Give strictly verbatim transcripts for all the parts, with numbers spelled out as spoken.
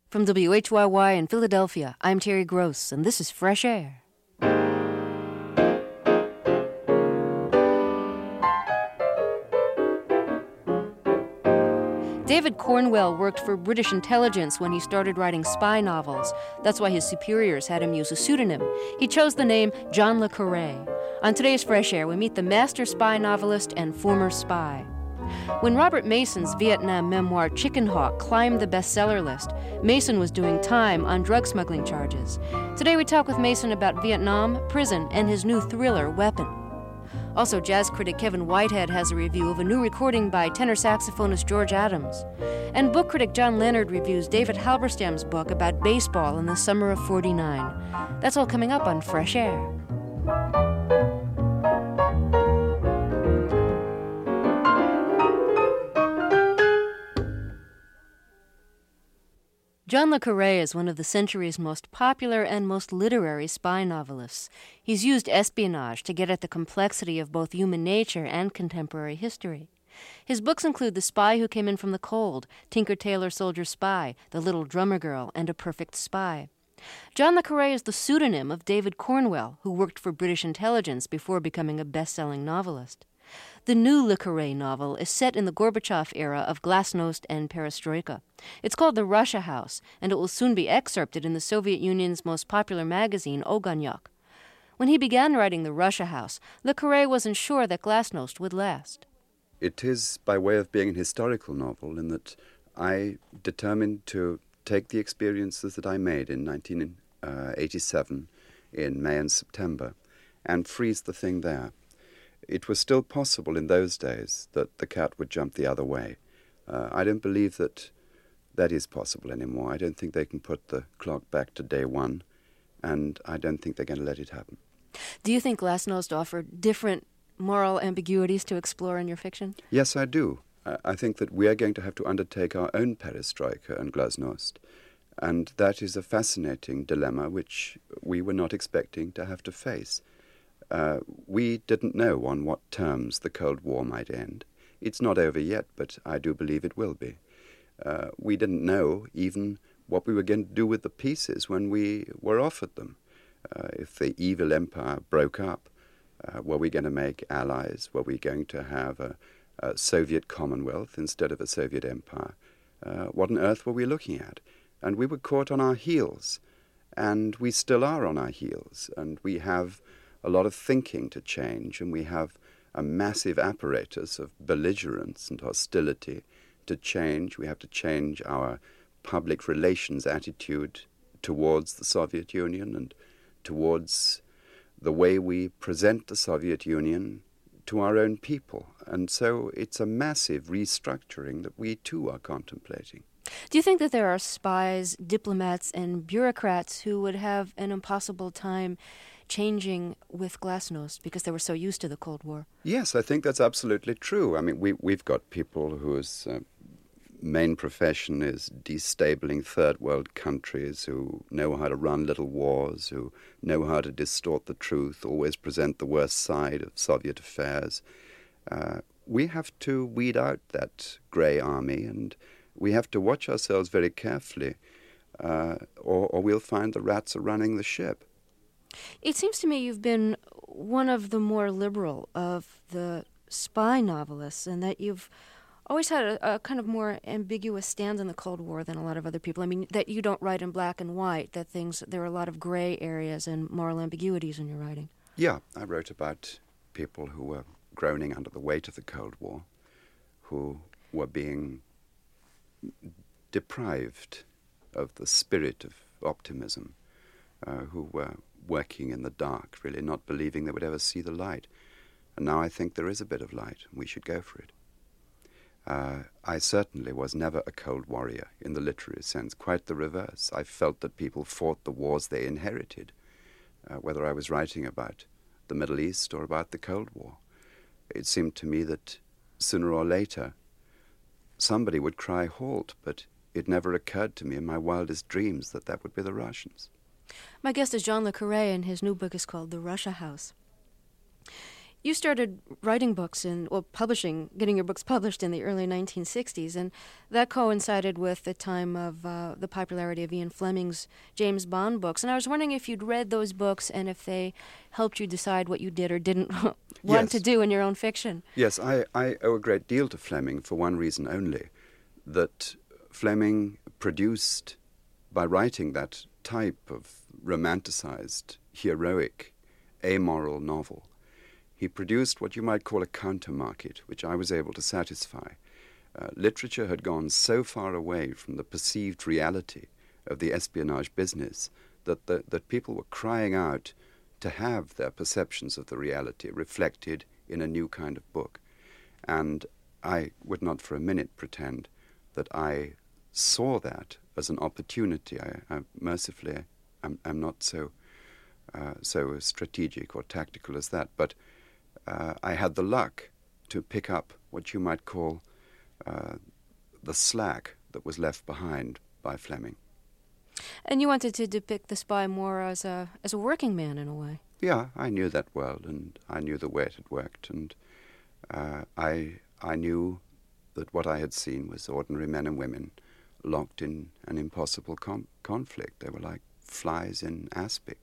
From W H Y Y in Philadelphia, I'm Terry Gross, and this is Fresh Air. David Cornwell worked for British intelligence when he started writing spy novels. That's why his superiors had him use a pseudonym. He chose the name John le Carré. On today's Fresh Air, we meet the master spy novelist and former spy. When Robert Mason's Vietnam memoir Chicken Hawk climbed the bestseller list, Mason was doing time on drug smuggling charges. Today we talk with Mason about Vietnam, prison, and his new thriller, Weapon. Also, jazz critic Kevin Whitehead has a review of a new recording by tenor saxophonist George Adams. And book critic John Leonard reviews David Halberstam's book about baseball in the summer of forty-nine. That's all coming up on Fresh Air. John le Carré is one of the century's most popular and most literary spy novelists. He's used espionage to get at the complexity of both human nature and contemporary history. His books include The Spy Who Came In From the Cold, Tinker Tailor Soldier Spy, The Little Drummer Girl, and A Perfect Spy. John le Carré is the pseudonym of David Cornwell, who worked for British intelligence before becoming a best-selling novelist. The new Le Carré novel is set in the Gorbachev era of glasnost and perestroika. It's called The Russia House, and it will soon be excerpted in the Soviet Union's most popular magazine, Ogonyok. When he began writing The Russia House, Le Carré wasn't sure that glasnost would last. It is by way of being an historical novel in that I determined to take the experiences that I made in nineteen eighty-seven, in May and September, and freeze the thing there. It was still possible in those days that the cat would jump the other way. Uh, I don't believe that that is possible anymore. I don't think they can put the clock back to day one, and I don't think they're going to let it happen. Do you think glasnost offered different moral ambiguities to explore in your fiction? Yes, I do. I, I think that we are going to have to undertake our own perestroika and glasnost, and that is a fascinating dilemma which we were not expecting to have to face. Uh, we didn't know on what terms the Cold War might end. It's not over yet, but I do believe it will be. Uh, we didn't know even what we were going to do with the pieces when we were offered them. Uh, if the evil empire broke up, uh, were we going to make allies? Were we going to have a, a Soviet Commonwealth instead of a Soviet empire? Uh, what on earth were we looking at? And we were caught on our heels, and we still are on our heels, and we have a lot of thinking to change, and we have a massive apparatus of belligerence and hostility to change. We have to change our public relations attitude towards the Soviet Union and towards the way we present the Soviet Union to our own people. And so it's a massive restructuring that we too are contemplating. Do you think that there are spies, diplomats, and bureaucrats who would have an impossible time changing with glasnost because they were so used to the Cold War? Yes, I think that's absolutely true. I mean, we, we've got people whose uh, main profession is destabling third world countries, who know how to run little wars, who know how to distort the truth, always present the worst side of Soviet affairs. Uh, we have to weed out that grey army, and we have to watch ourselves very carefully, uh, or, or we'll find the rats are running the ship. It seems to me you've been one of the more liberal of the spy novelists, and that you've always had a, a kind of more ambiguous stand in the Cold War than a lot of other people. I mean, that you don't write in black and white, that things, there are a lot of gray areas and moral ambiguities in your writing. Yeah, I wrote about people who were groaning under the weight of the Cold War, who were being deprived of the spirit of optimism, uh, who were working in the dark, really not believing they would ever see the light. And now I think there is a bit of light, and we should go for it. Uh, I certainly was never a cold warrior in the literary sense, quite the reverse. I felt that people fought the wars they inherited, uh, whether I was writing about the Middle East or about the Cold War. It seemed to me that sooner or later somebody would cry halt, but it never occurred to me in my wildest dreams that that would be the Russians. My guest is John le Carré, and his new book is called The Russia House. You started writing books and, well, publishing, getting your books published in the early nineteen sixties, and that coincided with the time of uh, the popularity of Ian Fleming's James Bond books. And I was wondering if you'd read those books and if they helped you decide what you did or didn't want Yes. to do in your own fiction. Yes, I, I owe a great deal to Fleming for one reason only, that Fleming produced, by writing that type of romanticized, heroic, amoral novel, he produced what you might call a counter-market, which I was able to satisfy. Uh, literature had gone so far away from the perceived reality of the espionage business that, the, that people were crying out to have their perceptions of the reality reflected in a new kind of book. And I would not for a minute pretend that I saw that as an opportunity. I, I mercifully, I'm, I'm not so, uh, so strategic or tactical as that, but Uh, I had the luck to pick up what you might call uh, the slack that was left behind by Fleming. And you wanted to depict the spy more as a as a working man in a way. Yeah, I knew that world, and I knew the way it had worked, and uh, I I knew that what I had seen was ordinary men and women locked in an impossible com- conflict. They were like flies in aspic.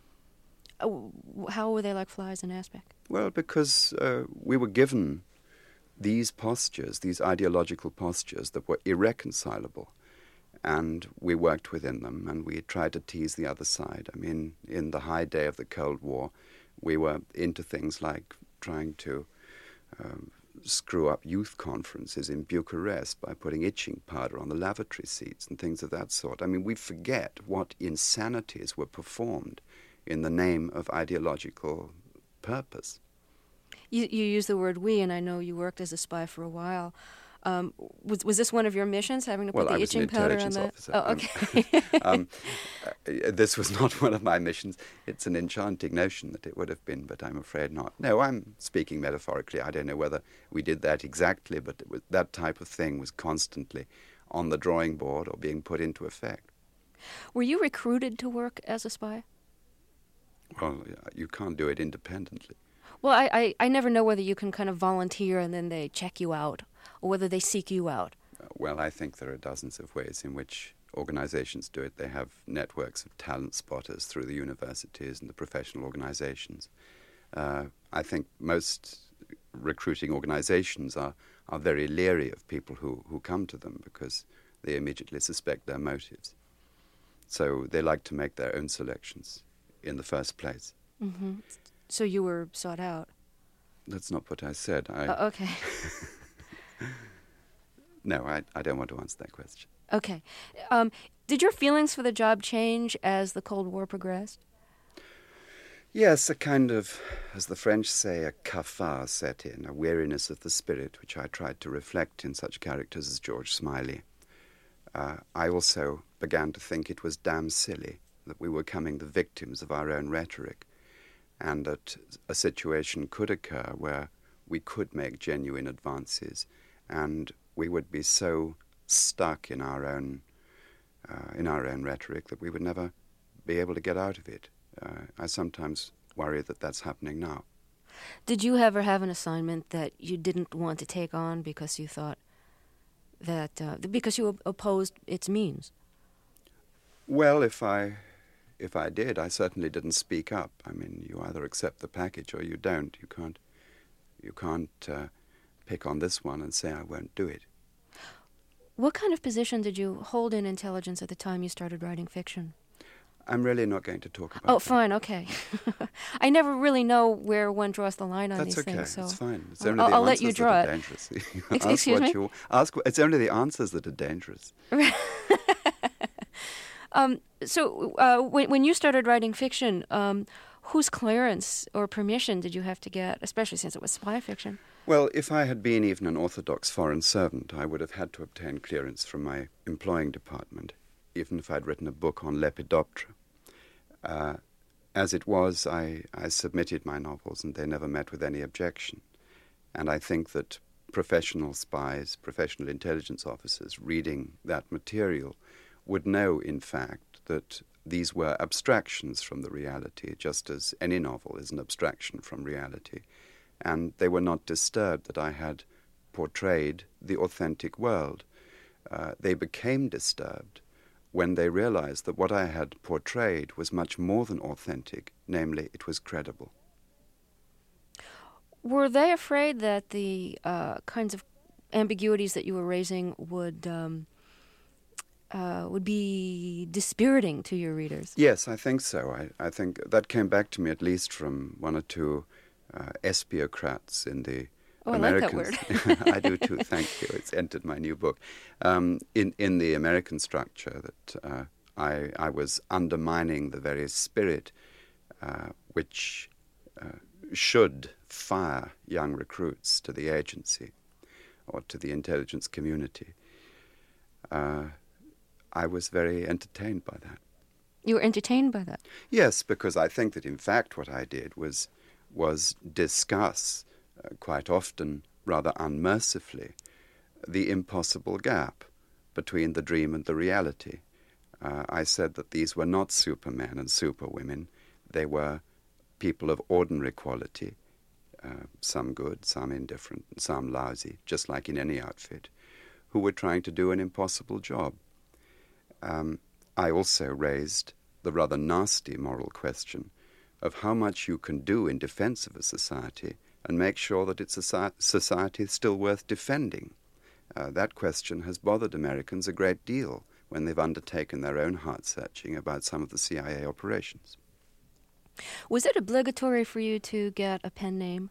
Uh, how were they like flies in aspic? Well, because uh, we were given these postures, these ideological postures that were irreconcilable, and we worked within them, and we tried to tease the other side. I mean, in the high day of the Cold War, we were into things like trying to um, screw up youth conferences in Bucharest by putting itching powder on the lavatory seats and things of that sort. I mean, we forget what insanities were performed in the name of ideological purpose. You, you use the word we, and I know you worked as a spy for a while. Um, was was this one of your missions, having to put Well, the I was itching an powder on intelligence the? officer. Oh, okay. Um, um, uh, this was not one of my missions. It's an enchanting notion that it would have been, but I'm afraid not. No, I'm speaking metaphorically. I don't know whether we did that exactly, but it was, that type of thing was constantly on the drawing board or being put into effect. Were you recruited to work as a spy? Well, you can't do it independently. Well, I, I, I never know whether you can kind of volunteer and then they check you out, or whether they seek you out. Uh, well, I think there are dozens of ways in which organizations do it. They have networks of talent spotters through the universities and the professional organizations. Uh, I think most recruiting organizations are, are very leery of people who, who come to them because they immediately suspect their motives. So they like to make their own selections in the first place. Mm-hmm. So you were sought out. That's not what I said. I, Uh, okay. no, I, I don't want to answer that question. Okay. Um, did your feelings for the job change as the Cold War progressed? Yes, a kind of, as the French say, a cafard set in, a weariness of the spirit, which I tried to reflect in such characters as George Smiley. Uh, I also began to think it was damn silly that we were becoming the victims of our own rhetoric, and that a situation could occur where we could make genuine advances, and we would be so stuck in our own uh, in our own rhetoric that we would never be able to get out of it. Uh, I sometimes worry that that's happening now. Did you ever have an assignment that you didn't want to take on because you thought that, uh, because you op- opposed its means? Well, if I if I did, I certainly didn't speak up. I mean, you either accept the package or you don't. You can't you can't uh, pick on this one and say I won't do it. What kind of position did you hold in intelligence at the time you started writing fiction? I'm really not going to talk about Oh, that. fine, okay. I never really know where one draws the line on That's these okay. things. So It's fine. It's I'll, only I'll, the I'll let answers you that draw are it. dangerous. Ex- ask excuse what me? you ask. It's only the answers that are dangerous. um, so uh, when, when you started writing fiction, um, whose clearance or permission did you have to get, especially since it was spy fiction? Well, if I had been even an orthodox foreign servant, I would have had to obtain clearance from my employing department, even if I'd written a book on Lepidoptera. Uh, as it was, I, I submitted my novels, and they never met with any objection. And I think that professional spies, professional intelligence officers reading that material would know, in fact, that these were abstractions from the reality, just as any novel is an abstraction from reality. and they were not disturbed that I had portrayed the authentic world. Uh, they became disturbed when they realized that what I had portrayed was much more than authentic, namely, it was credible. Were they afraid that the uh, kinds of ambiguities that you were raising would um, uh, would be dispiriting to your readers? Yes, I think so. I, I think that came back to me at least from one or two uh, espiocrats in the Oh, Americans. I like that word. I do too, thank you. It's entered my new book. Um, in, in the American structure, that uh, I, I was undermining the very spirit uh, which uh, should fire young recruits to the agency or to the intelligence community. Uh, I was very entertained by that. You were entertained by that? Yes, because I think that in fact what I did was was discuss uh, quite often, rather unmercifully, the impossible gap between the dream and the reality. Uh, I said that these were not supermen and superwomen. They were people of ordinary quality, uh, some good, some indifferent, and some lousy, just like in any outfit, who were trying to do an impossible job. Um, I also raised the rather nasty moral question of how much you can do in defense of a society and make sure that it's a society still worth defending. Uh, that question has bothered Americans a great deal when they've undertaken their own heart-searching about some of the C I A operations. Was it obligatory for you to get a pen name?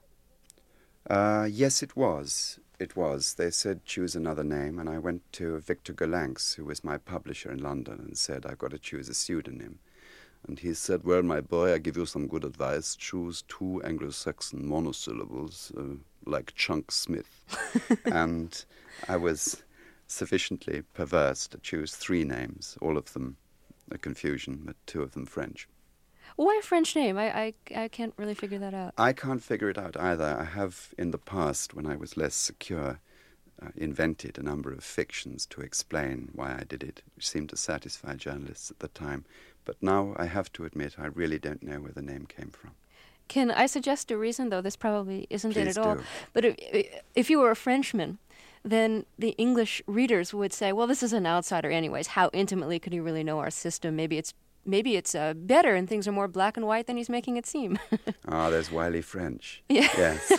Uh, yes, it was. It was. They said, choose another name, and I went to Victor Gollancz, who was my publisher in London, and said, I've got to choose a pseudonym. And he said, well, my boy, I give you some good advice. Choose two Anglo-Saxon monosyllables, uh, like Chunk Smith. And I was sufficiently perverse to choose three names, all of them a confusion, but two of them French. Why a French name? I, I, I can't really figure that out. I can't figure it out either. I have, in the past, when I was less secure, uh, invented a number of fictions to explain why I did it, which seemed to satisfy journalists at the time. But now I have to admit I really don't know where the name came from. Can I suggest a reason, though? This probably isn't Please it at all. do. But if, if you were a Frenchman, then the English readers would say, well, this is an outsider anyways. How intimately could he really know our system? Maybe it's maybe it's uh, better and things are more black and white than he's making it seem. Ah, there's wily French. Yeah. Yes.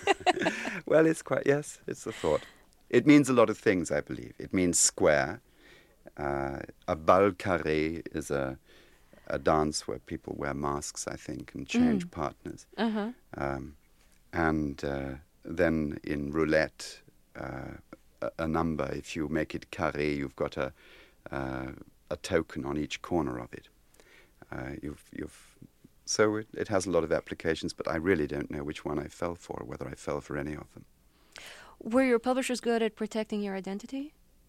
Well, it's quite, yes, it's a thought. It means a lot of things, I believe. It means square. Uh, a bal carré is a, a dance where people wear masks, I think, and change Mm. partners. Uh-huh. Um, and uh, then in roulette, uh, a, a number, if you make it carré, you've got a, uh, a token on each corner of it. Uh, you've, you've, so it, it has a lot of applications, but I really don't know which one I fell for, or whether I fell for any of them. Were your publishers good at protecting your identity?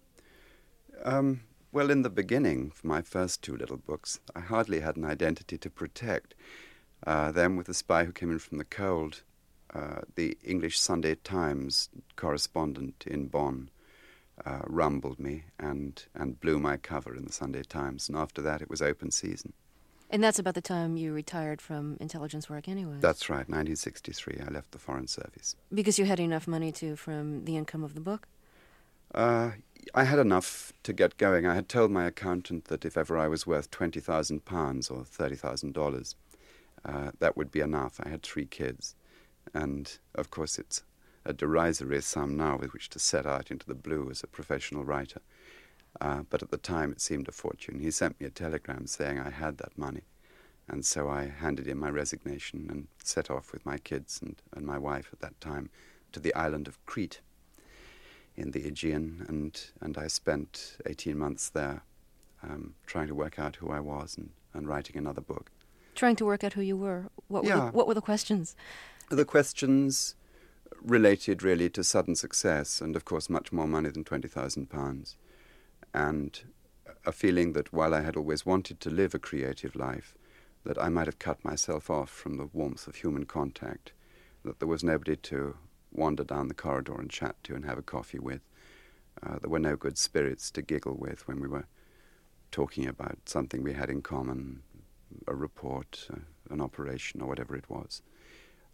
Um, well, in the beginning, for my first two little books, I hardly had an identity to protect. Uh, then with The Spy Who Came In From the Cold, uh, the English Sunday Times correspondent in Bonn uh, rumbled me and, and blew my cover in the Sunday Times. And after that, it was open season. And that's about the time you retired from intelligence work anyway. That's right, nineteen sixty-three, I left the Foreign Service. Because you had enough money to from the income of the book? Uh, I had enough to get going. I had told my accountant that if ever I was worth twenty thousand pounds or thirty thousand dollars, uh, that would be enough. I had three kids. And, of course, it's a derisory sum now with which to set out into the blue as a professional writer. Uh, but at the time it seemed a fortune. He sent me a telegram saying I had that money. And so I handed in my resignation and set off with my kids and, and my wife at that time to the island of Crete in the Aegean. And, and I spent eighteen months there um, trying to work out who I was and, and writing another book. Trying to work out who you were. What were, Yeah. the, what were the questions? The questions related really to sudden success and, of course, much more money than twenty thousand pounds. And a feeling that while I had always wanted to live a creative life, that I might have cut myself off from the warmth of human contact, that there was nobody to wander down the corridor and chat to and have a coffee with. Uh, there were no good spirits to giggle with when we were talking about something we had in common, a report, uh, an operation, or whatever it was.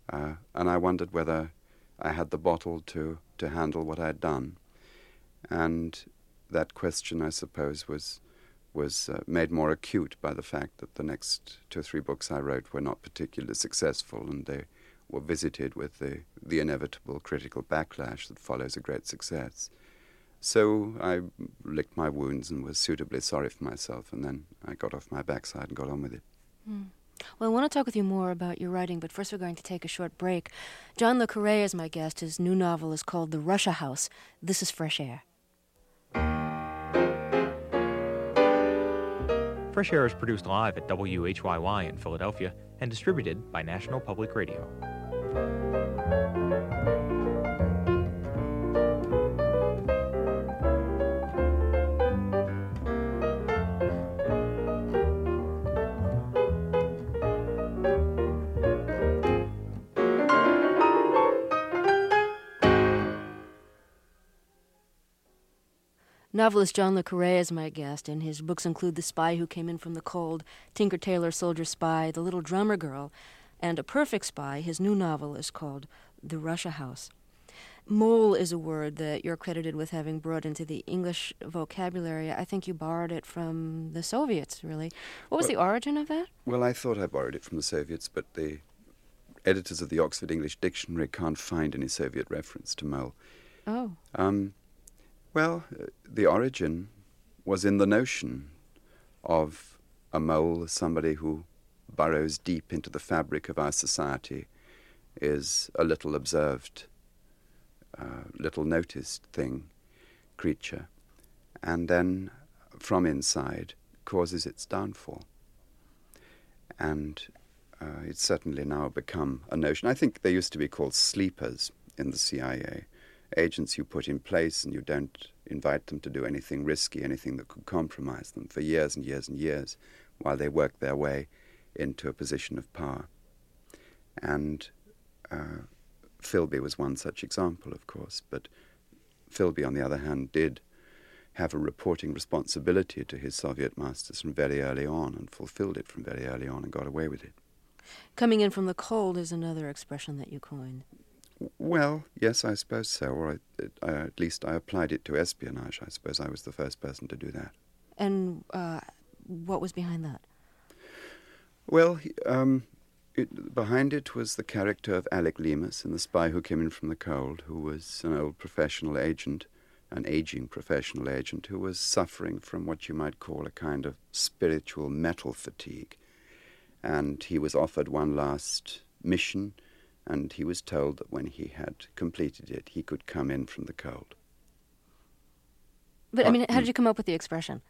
Uh, and I wondered whether I had the bottle to, to handle what I had done. And that question, I suppose, was was uh, made more acute by the fact that the next two or three books I wrote were not particularly successful, and they were visited with the, the inevitable critical backlash that follows a great success. So I licked my wounds and was suitably sorry for myself, and then I got off my backside and got on with it. Mm. Well, I want to talk with you more about your writing, but first we're going to take a short break. John Le Carré is my guest. His new novel is called The Russia House. This is Fresh Air. Fresh Air is produced live at W H Y Y in Philadelphia and distributed by National Public Radio. Novelist John Le Carré is my guest, and his books include The Spy Who Came In From the Cold, Tinker Tailor Soldier Spy, The Little Drummer Girl, and A Perfect Spy. His new novel is called The Russia House. Mole is a word that you're credited with having brought into the English vocabulary. I think you borrowed it from the Soviets, really. What was well, the origin of that? Well, I thought I borrowed it from the Soviets, but the editors of the Oxford English Dictionary can't find any Soviet reference to mole. Oh. Um... Well, uh, the origin was in the notion of a mole, somebody who burrows deep into the fabric of our society, is a little observed, uh, little noticed thing, creature, and then from inside causes its downfall. And uh, it's certainly now become a notion. I think they used to be called sleepers in the C I A. Agents you put in place and you don't invite them to do anything risky, anything that could compromise them for years and years and years while they work their way into a position of power. And uh, Philby was one such example, of course, but Philby, on the other hand, did have a reporting responsibility to his Soviet masters from very early on and fulfilled it from very early on and got away with it. Coming in from the cold is another expression that you coined. Well, yes, I suppose so, or I, it, uh, at least I applied it to espionage. I suppose I was the first person to do that. And uh, what was behind that? Well, um, it, behind it was the character of Alec Leamas in The Spy Who Came In From the Cold, who was an old professional agent, an aging professional agent, who was suffering from what you might call a kind of spiritual metal fatigue. And he was offered one last mission, and he was told that when he had completed it, he could come in from the cold. But, I mean, how did you come up with the expression?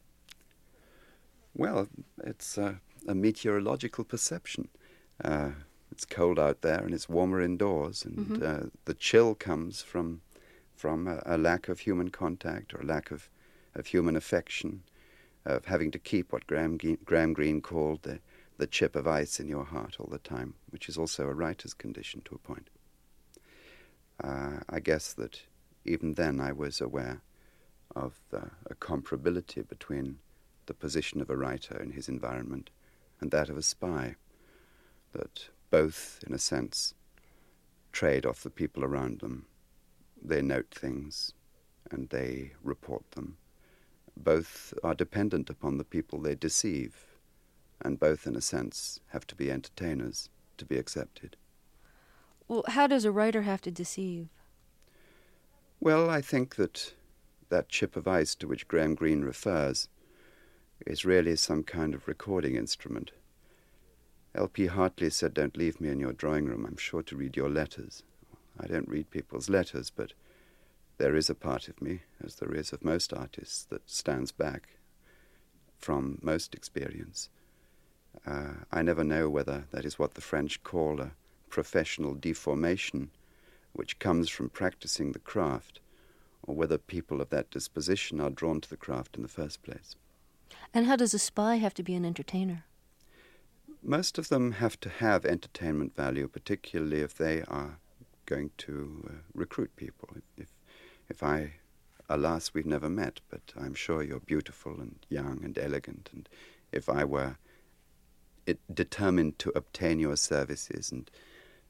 Well, it's uh, a meteorological perception. Uh, it's cold out there and it's warmer indoors, and mm-hmm. uh, the chill comes from from a, a lack of human contact or a lack of, of human affection, of having to keep what Graham, Graham Greene called the the chip of ice in your heart all the time, which is also a writer's condition to a point. Uh, I guess that even then I was aware of uh, a comparability between the position of a writer in his environment and that of a spy, that both, in a sense, trade off the people around them. They note things and they report them. Both are dependent upon the people they deceive, and both, in a sense, have to be entertainers to be accepted. Well, how does a writer have to deceive? Well, I think that that chip of ice to which Graham Greene refers is really some kind of recording instrument. L P Hartley said, "Don't leave me in your drawing room. I'm sure to read your letters." I don't read people's letters, but there is a part of me, as there is of most artists, that stands back from most experience. Uh, I never know whether that is what the French call a professional deformation, which comes from practicing the craft, or whether people of that disposition are drawn to the craft in the first place. And how does a spy have to be an entertainer? Most of them have to have entertainment value, particularly if they are going to uh, recruit people. If, if I, alas, we've never met, but I'm sure you're beautiful and young and elegant, and if I were it determined to obtain your services and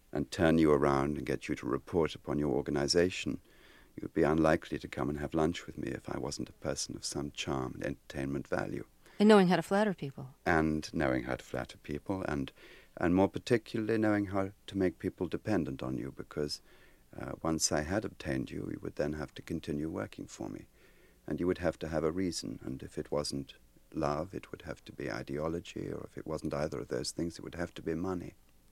and turn you around and get you to report upon your organization, you would be unlikely to come and have lunch with me if I wasn't a person of some charm and entertainment value. And knowing how to flatter people. And knowing how to flatter people, and and more particularly knowing how to make people dependent on you, because uh, once I had obtained you, you would then have to continue working for me. And you would have to have a reason, and if it wasn't love, it would have to be ideology, or if it wasn't either of those things, it would have to be money.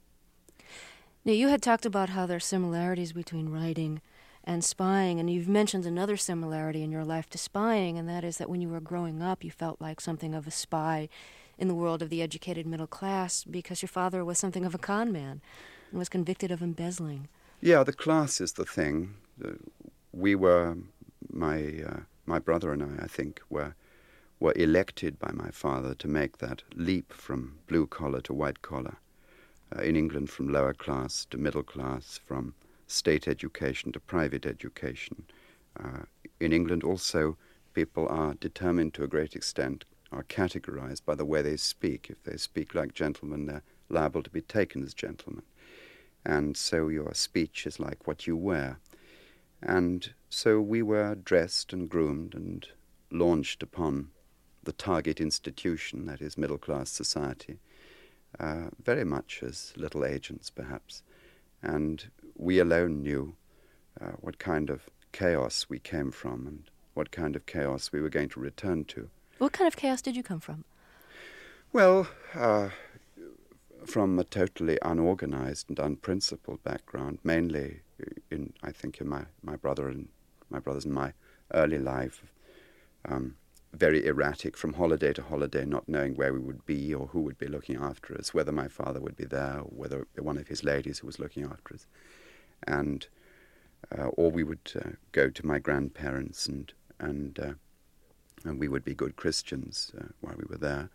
Now, you had talked about how there are similarities between writing and spying, and you've mentioned another similarity in your life to spying, and that is that when you were growing up, you felt like something of a spy in the world of the educated middle class because your father was something of a con man and was convicted of embezzling. Yeah, the class is the thing. We were, my uh, my brother and I, I think, were were elected by my father to make that leap from blue collar to white collar. Uh, in England, from lower class to middle class, from state education to private education. Uh, in England also, people are determined to a great extent, are categorized by the way they speak. If they speak like gentlemen, they're liable to be taken as gentlemen. And so your speech is like what you wear. And so we were dressed and groomed and launched upon the target institution, that is middle-class society, uh, very much as little agents, perhaps. And we alone knew uh, what kind of chaos we came from and what kind of chaos we were going to return to. What kind of chaos did you come from? Well, uh, from a totally unorganized and unprincipled background, mainly in, I think, in my, my brother and my brothers and my early life, um, very erratic from holiday to holiday, not knowing where we would be or who would be looking after us, whether my father would be there or whether one of his ladies who was looking after us. And uh, or we would uh, go to my grandparents and and uh, and we would be good Christians uh, while we were there.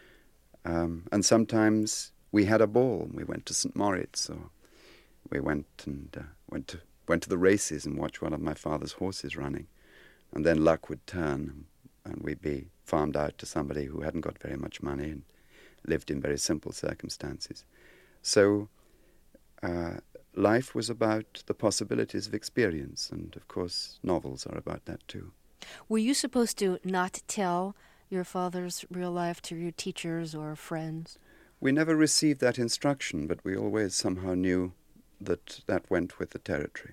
Um, and sometimes we had a ball. We went to Saint Moritz, or we went and uh, went to went to the races and watched one of my father's horses running. And then luck would turn, and we'd be farmed out to somebody who hadn't got very much money and lived in very simple circumstances. So uh, life was about the possibilities of experience, and of course novels are about that too. Were you supposed to not tell your father's real life to your teachers or friends? We never received that instruction, but we always somehow knew that that went with the territory.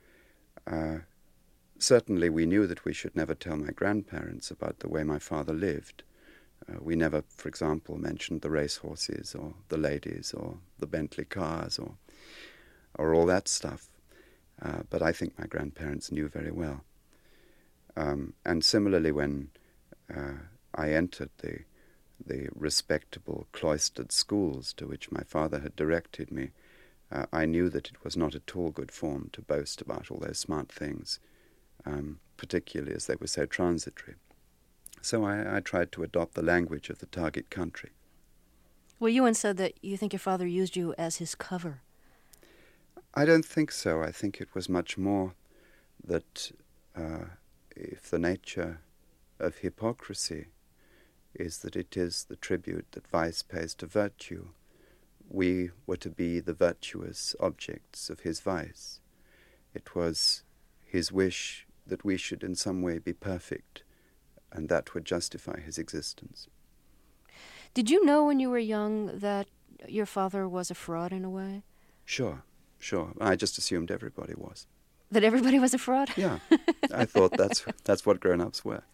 Uh, certainly we knew that we should never tell my grandparents about the way my father lived. Uh, we never, for example, mentioned the racehorses or the ladies or the Bentley cars or or all that stuff. Uh, but I think my grandparents knew very well. Um, and similarly, when uh, I entered the the respectable cloistered schools to which my father had directed me, uh, I knew that it was not at all good form to boast about all those smart things, um, particularly as they were so transitory. So I, I tried to adopt the language of the target country. Well, you once said that you think your father used you as his cover. I don't think so. I think it was much more that uh, if the nature of hypocrisy is that it is the tribute that vice pays to virtue, we were to be the virtuous objects of his vice. It was his wish that we should in some way be perfect, and that would justify his existence. Did you know when you were young that your father was a fraud in a way? Sure, sure. I just assumed everybody was. That everybody was a fraud? Yeah, I thought that's that's what grown-ups were.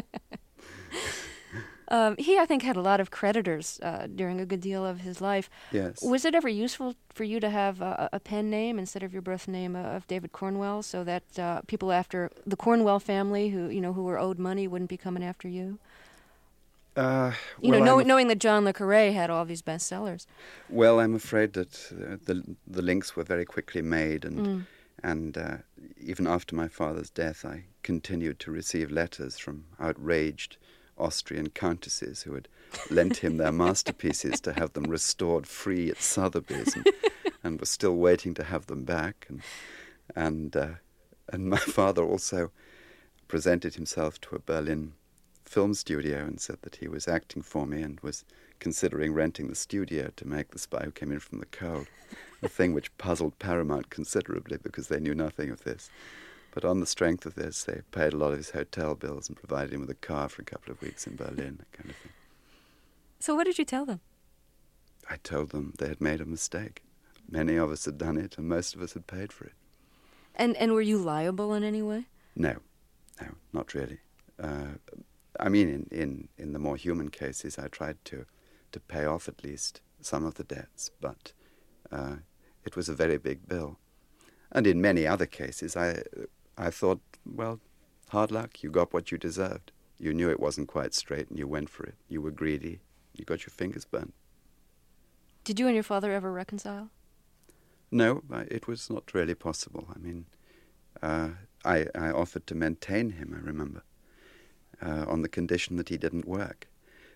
Um, he, I think, had a lot of creditors uh, during a good deal of his life. Yes. Was it ever useful for you to have a, a pen name instead of your birth name uh, of David Cornwell, so that uh, people after the Cornwell family, who you know who were owed money, wouldn't be coming after you? Uh, You well, know, know, I'm knowing that John le Carré had all these bestsellers. Well, I'm afraid that uh, the the links were very quickly made, and Mm. and uh, even after my father's death, I continued to receive letters from outraged Austrian countesses who had lent him their masterpieces to have them restored free at Sotheby's, and, and were still waiting to have them back. And and uh, and my father also presented himself to a Berlin film studio and said that he was acting for me and was considering renting the studio to make The Spy Who Came In From the Cold. a thing which puzzled Paramount considerably because they knew nothing of this. But on the strength of this, they paid a lot of his hotel bills and provided him with a car for a couple of weeks in Berlin, that kind of thing. So what did you tell them? I told them they had made a mistake. Many of us had done it, and most of us had paid for it. And and were you liable in any way? No, no, not really. Uh, I mean, in, in, in the more human cases, I tried to, to pay off at least some of the debts, but uh, it was a very big bill. And in many other cases, I, I thought, well, hard luck, you got what you deserved. You knew it wasn't quite straight, and you went for it. You were greedy. You got your fingers burnt. Did you and your father ever reconcile? No, it was not really possible. I mean, uh, I, I offered to maintain him, I remember, uh, on the condition that he didn't work,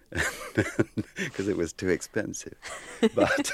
because it was too expensive. But,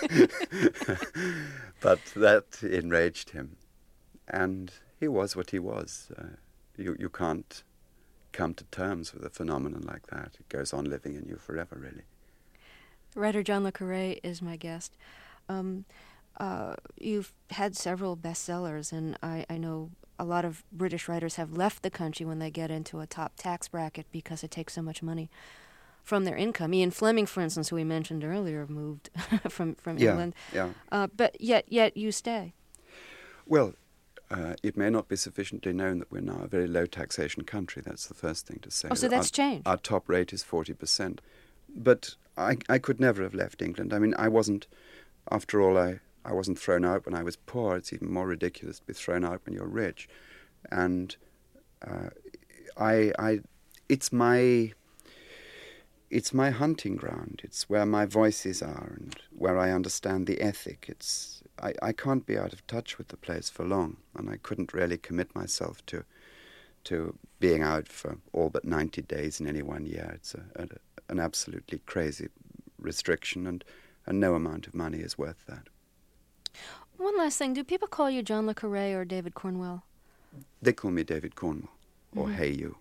but that enraged him, and he was what he was. Uh, you, you can't come to terms with a phenomenon like that. It goes on living in you forever, really. Writer John le Carré is my guest. Um, uh, you've had several bestsellers, and I, I know a lot of British writers have left the country when they get into a top tax bracket because it takes so much money from their income. Ian Fleming, for instance, who we mentioned earlier, moved from, from yeah, England. Yeah. Uh, but yet, yet you stay. Well, uh, it may not be sufficiently known that we're now a very low taxation country. That's the first thing to say. Oh, so that's our, changed. Our top rate is forty percent. But I, I could never have left England. I mean, I wasn't, after all, I, I wasn't thrown out when I was poor. It's even more ridiculous to be thrown out when you're rich. And uh, I, I, it's my, it's my hunting ground. It's where my voices are and where I understand the ethic. It's, I, I can't be out of touch with the place for long, and I couldn't really commit myself to, to being out for all but ninety days in any one year. It's a, a an absolutely crazy restriction, and, and no amount of money is worth that. One last thing. Do people call you John le Carré or David Cornwell? They call me David Cornwell, or mm. Hey You.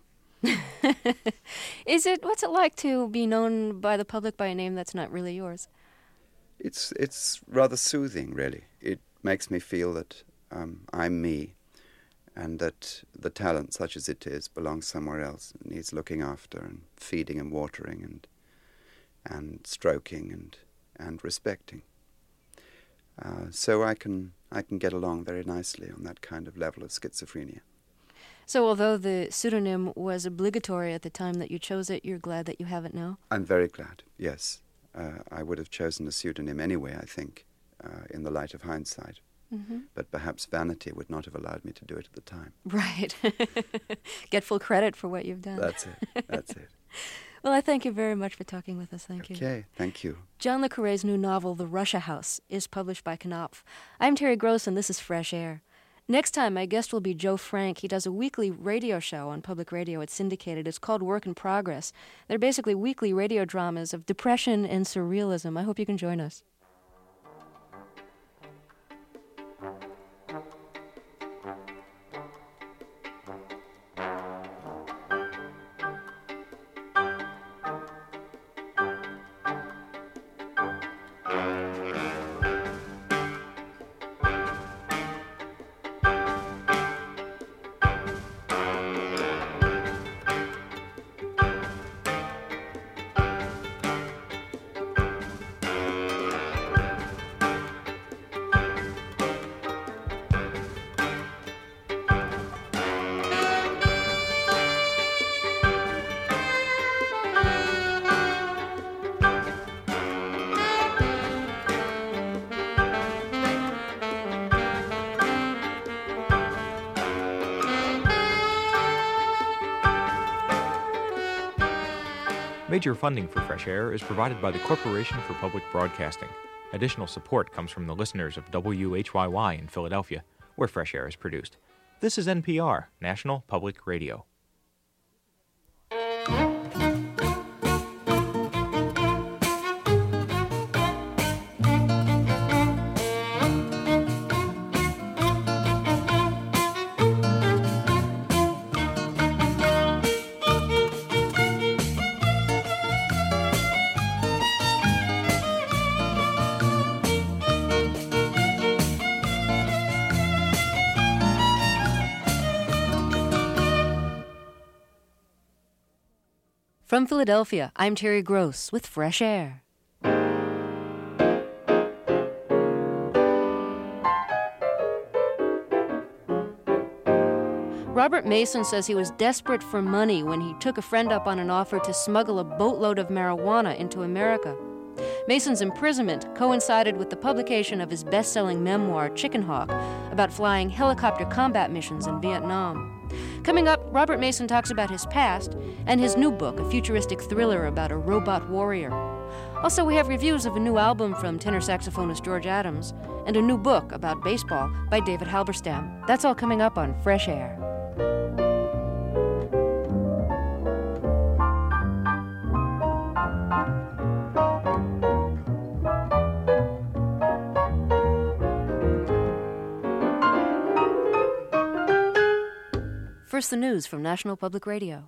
Is it, what's it like to be known by the public by a name that's not really yours? It's, it's rather soothing, really. It makes me feel that um, I'm me, and that the talent, such as it is, belongs somewhere else. It needs looking after and feeding and watering and and stroking and and respecting. Uh, so I can I can get along very nicely on that kind of level of schizophrenia. So although the pseudonym was obligatory at the time that you chose it, you're glad that you have it now? I'm very glad, yes. Uh, I would have chosen a pseudonym anyway, I think, uh, in the light of hindsight. Mm-hmm. But perhaps vanity would not have allowed me to do it at the time. Right. Get full credit for what you've done. That's it. That's it. Well, I thank you very much for talking with us. Thank okay, you. Okay, thank you. John le Carré's new novel, The Russia House, is published by Knopf. I'm Terry Gross, and this is Fresh Air. Next time, my guest will be Joe Frank. He does a weekly radio show on public radio. It's syndicated. It's called Work in Progress. They're basically weekly radio dramas of depression and surrealism. I hope you can join us. Major funding for Fresh Air is provided by the Corporation for Public Broadcasting. Additional support comes from the listeners of W H Y Y in Philadelphia, where Fresh Air is produced. This is N P R, National Public Radio. From Philadelphia, I'm Terry Gross with Fresh Air. Robert Mason says he was desperate for money when he took a friend up on an offer to smuggle a boatload of marijuana into America. Mason's imprisonment coincided with the publication of his best-selling memoir, Chicken Hawk, about flying helicopter combat missions in Vietnam. Coming up, Robert Mason talks about his past and his new book, a futuristic thriller about a robot warrior. Also, we have reviews of a new album from tenor saxophonist George Adams and a new book about baseball by David Halberstam. That's all coming up on Fresh Air. First, the news from National Public Radio.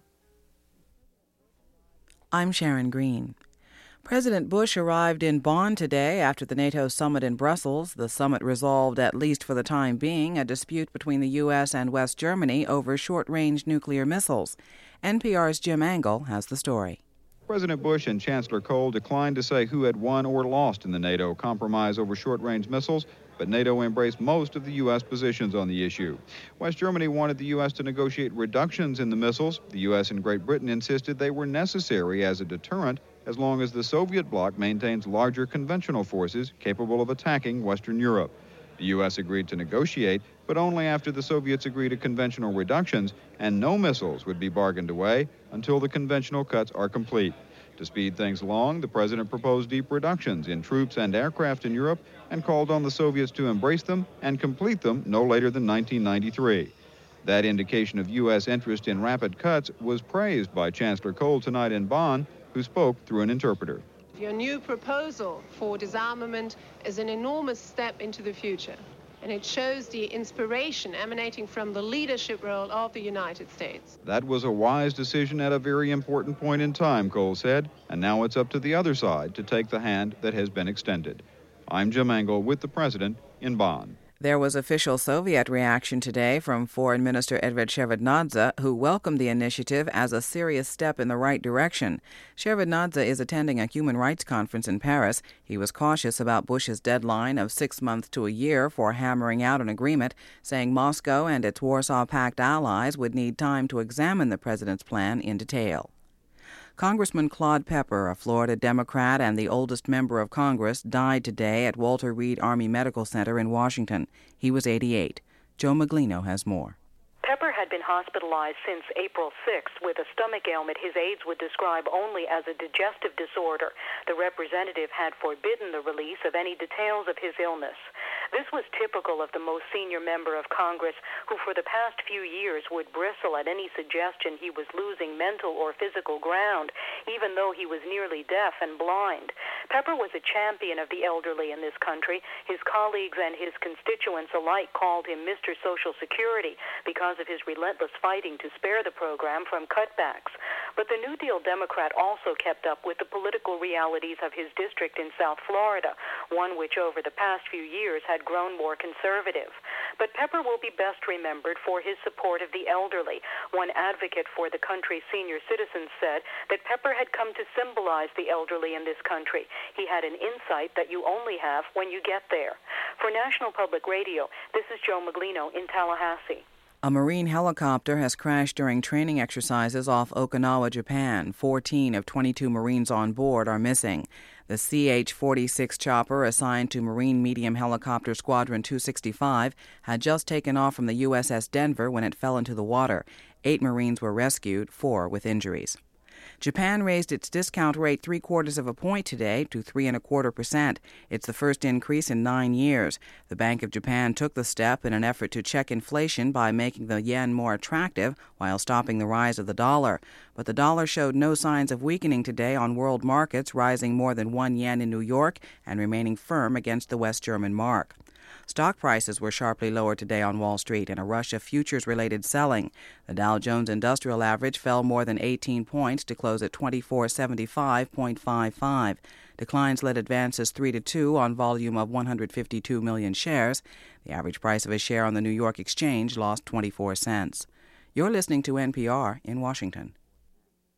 I'm Sharon Green. President Bush arrived in Bonn today after the NATO summit in Brussels. The summit resolved, at least for the time being, a dispute between the U S and West Germany over short-range nuclear missiles. N P R's Jim Angle has the story. President Bush and Chancellor Kohl declined to say who had won or lost in the NATO compromise over short-range missiles, but NATO embraced most of the U S positions on the issue. West Germany wanted the U S to negotiate reductions in the missiles. The U S and Great Britain insisted they were necessary as a deterrent as long as the Soviet bloc maintains larger conventional forces capable of attacking Western Europe. The U S agreed to negotiate, but only after the Soviets agreed to conventional reductions, and no missiles would be bargained away until the conventional cuts are complete. To speed things along, the president proposed deep reductions in troops and aircraft in Europe and called on the Soviets to embrace them and complete them no later than nineteen ninety-three. That indication of U S interest in rapid cuts was praised by Chancellor Kohl tonight in Bonn, who spoke through an interpreter. Your new proposal for disarmament is an enormous step into the future, and it shows the inspiration emanating from the leadership role of the United States. That was a wise decision at a very important point in time, Kohl said, and now it's up to the other side to take the hand that has been extended. I'm Jim Angle with the president in Bonn. There was official Soviet reaction today from Foreign Minister Edvard Shevardnadze, who welcomed the initiative as a serious step in the right direction. Shevardnadze is attending a human rights conference in Paris. He was cautious about Bush's deadline of six months to a year for hammering out an agreement, saying Moscow and its Warsaw Pact allies would need time to examine the president's plan in detail. Congressman Claude Pepper, a Florida Democrat and the oldest member of Congress, died today at Walter Reed Army Medical Center in Washington. He was eighty-eight. Joe Maglino has more. Pepper had been hospitalized since April sixth with a stomach ailment his aides would describe only as a digestive disorder. The representative had forbidden the release of any details of his illness. This was typical of the most senior member of Congress, who for the past few years would bristle at any suggestion he was losing mental or physical ground, even though he was nearly deaf and blind. Pepper was a champion of the elderly in this country. His colleagues and his constituents alike called him Mister Social Security because of his relentless fighting to spare the program from cutbacks. But the New Deal Democrat also kept up with the political realities of his district in South Florida, one which over the past few years had grown more conservative. But Pepper will be best remembered for his support of the elderly. One advocate for the country's senior citizens said that Pepper had come to symbolize the elderly in this country. He had an insight that you only have when you get there. For National Public Radio, this is Joe Maglino in Tallahassee. A Marine helicopter has crashed during training exercises off Okinawa, Japan. fourteen of twenty-two Marines on board are missing. The C H forty-six chopper, assigned to Marine Medium Helicopter Squadron two sixty-five, had just taken off from the U S S Denver when it fell into the water. Eight Marines were rescued, four with injuries. Japan raised its discount rate three quarters of a point today to three and a quarter percent. It's the first increase in nine years. The Bank of Japan took the step in an effort to check inflation by making the yen more attractive while stopping the rise of the dollar. But the dollar showed no signs of weakening today on world markets, rising more than one yen in New York and remaining firm against the West German mark. Stock prices were sharply lower today on Wall Street in a rush of futures-related selling. The Dow Jones Industrial Average fell more than eighteen points to close at twenty-four seventy-five point five five. Declines led advances three to two on volume of one hundred fifty-two million shares. The average price of a share on the New York Exchange lost twenty-four cents. You're listening to N P R in Washington.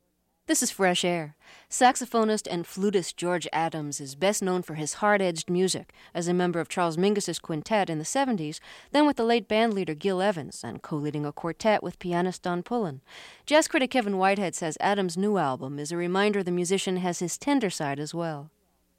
This is Fresh Air. Saxophonist and flutist George Adams is best known for his hard-edged music as a member of Charles Mingus's quintet in the seventies, then with the late bandleader Gil Evans, and co-leading a quartet with pianist Don Pullen. Jazz critic Kevin Whitehead says Adams' new album is a reminder the musician has his tender side as well.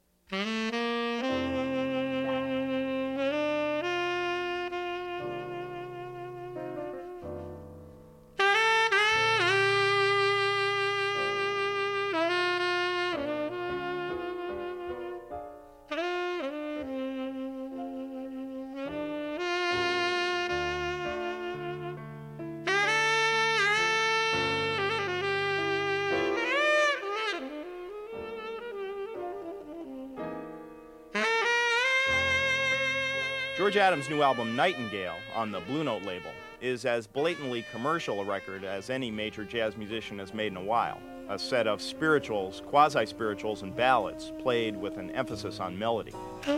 George Adams' new album, Nightingale, on the Blue Note label, is as blatantly commercial a record as any major jazz musician has made in a while. A set of spirituals, quasi-spirituals, and ballads played with an emphasis on melody.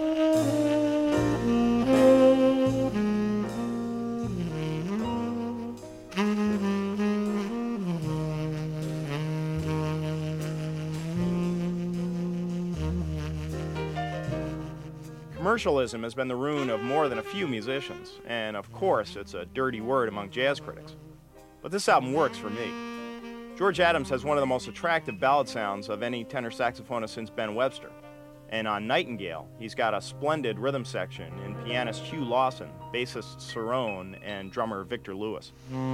Commercialism has been the ruin of more than a few musicians, and of course it's a dirty word among jazz critics. But this album works for me. George Adams has one of the most attractive ballad sounds of any tenor saxophonist since Ben Webster. And on Nightingale, he's got a splendid rhythm section in pianist Hugh Lawson, bassist Cerrone, and drummer Victor Lewis.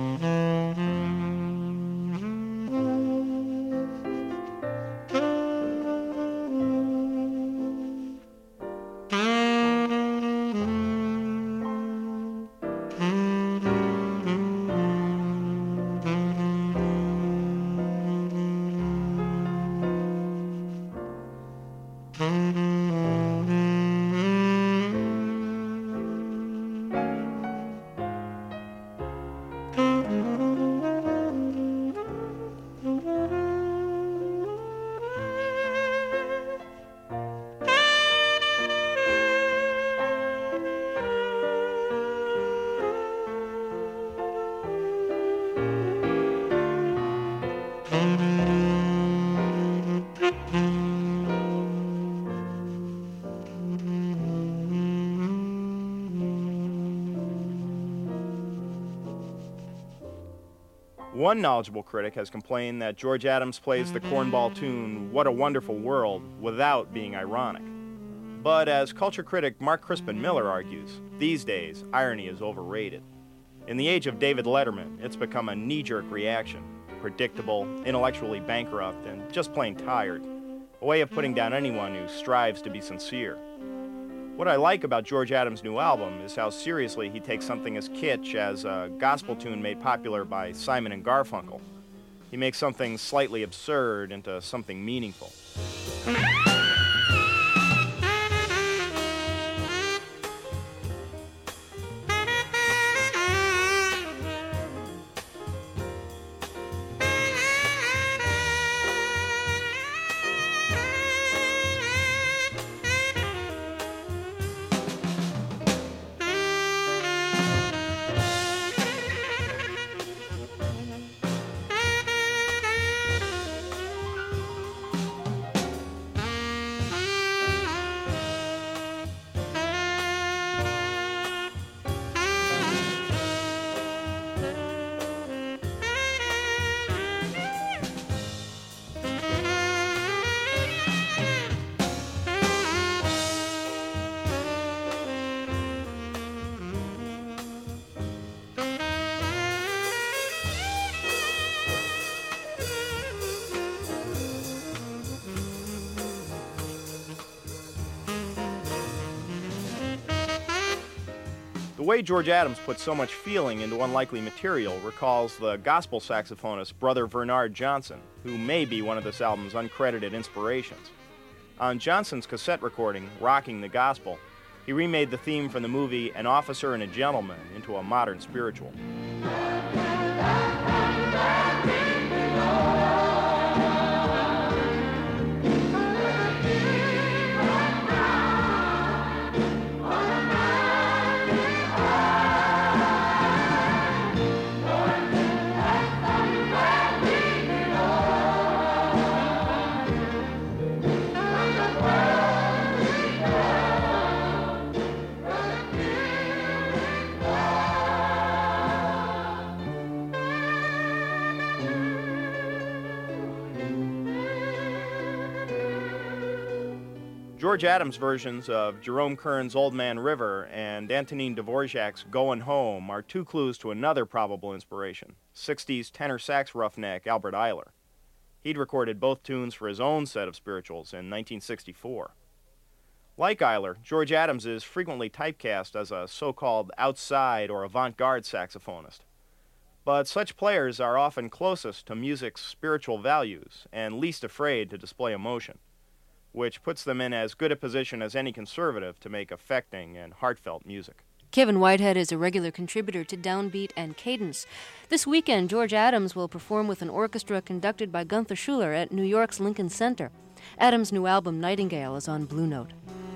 One knowledgeable critic has complained that George Adams plays the cornball tune What a Wonderful World without being ironic. But as culture critic Mark Crispin Miller argues, these days, irony is overrated. In the age of David Letterman, it's become a knee-jerk reaction, predictable, intellectually bankrupt, and just plain tired, a way of putting down anyone who strives to be sincere. What I like about George Adams' new album is how seriously he takes something as kitsch as a gospel tune made popular by Simon and Garfunkel. He makes something slightly absurd into something meaningful. The way George Adams puts so much feeling into unlikely material recalls the gospel saxophonist Brother Bernard Johnson, who may be one of this album's uncredited inspirations. On Johnson's cassette recording, Rocking the Gospel, he remade the theme from the movie An Officer and a Gentleman into a modern spiritual. George Adams' versions of Jerome Kern's Old Man River and Antonin Dvorak's Goin' Home are two clues to another probable inspiration, sixties tenor sax roughneck Albert Ayler. He'd recorded both tunes for his own set of spirituals in nineteen sixty-four. Like Ayler, George Adams is frequently typecast as a so-called outside or avant-garde saxophonist. But such players are often closest to music's spiritual values and least afraid to display emotion, which puts them in as good a position as any conservative to make affecting and heartfelt music. Kevin Whitehead is a regular contributor to Downbeat and Cadence. This weekend, George Adams will perform with an orchestra conducted by Gunther Schuller at New York's Lincoln Center. Adams' new album, Nightingale, is on Blue Note.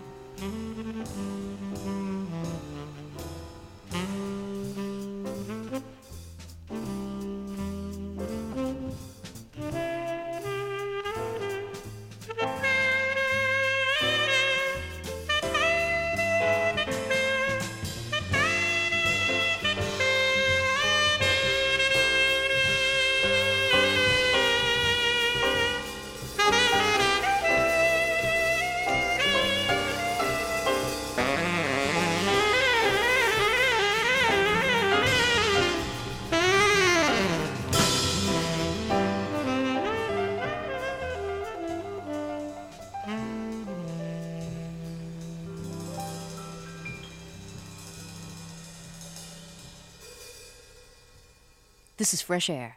This is Fresh Air.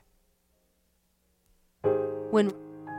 When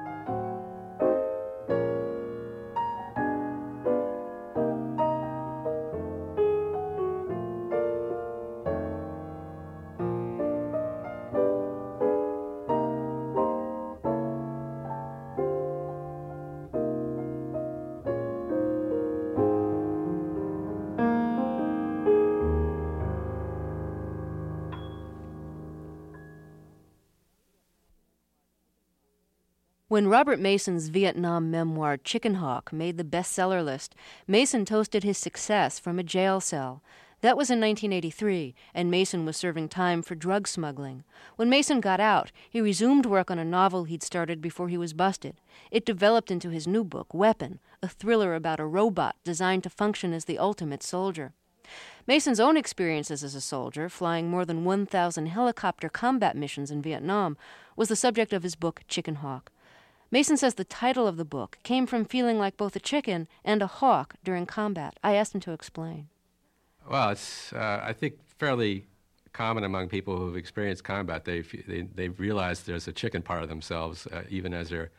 When Robert Mason's Vietnam memoir, Chicken Hawk, made the bestseller list, Mason toasted his success from a jail cell. That was in nineteen eighty-three, and Mason was serving time for drug smuggling. When Mason got out, he resumed work on a novel he'd started before he was busted. It developed into his new book, Weapon, a thriller about a robot designed to function as the ultimate soldier. Mason's own experiences as a soldier, flying more than one thousand helicopter combat missions in Vietnam, was the subject of his book, Chicken Hawk. Mason says the title of the book came from feeling like both a chicken and a hawk during combat. I asked him to explain. Well, it's, uh, I think, fairly common among people who've experienced combat. They've, they, they've realized there's a chicken part of themselves, uh, even as they're,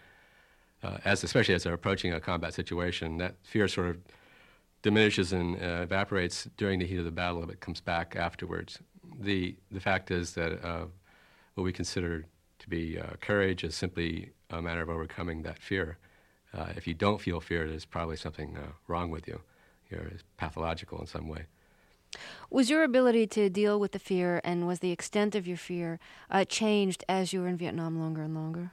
uh, as especially as they're approaching a combat situation. That fear sort of diminishes and uh, evaporates during the heat of the battle, but comes back afterwards. The, the fact is that uh, what we consider to be uh, courage is simply a matter of overcoming that fear. Uh, if you don't feel fear, there's probably something uh, wrong with you. You're pathological in some way. Was your ability to deal with the fear and was the extent of your fear uh, changed as you were in Vietnam longer and longer?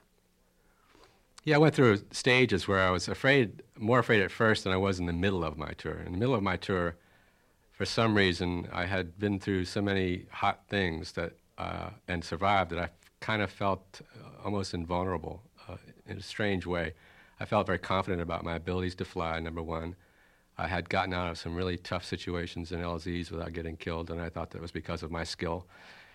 Yeah, I went through stages where I was afraid, more afraid at first than I was in the middle of my tour. In the middle of my tour, for some reason, I had been through so many hot things that uh, and survived that I kind of felt uh, almost invulnerable uh, in a strange way. I felt very confident about my abilities to fly, number one. I had gotten out of some really tough situations in L Zs without getting killed, and I thought that was because of my skill.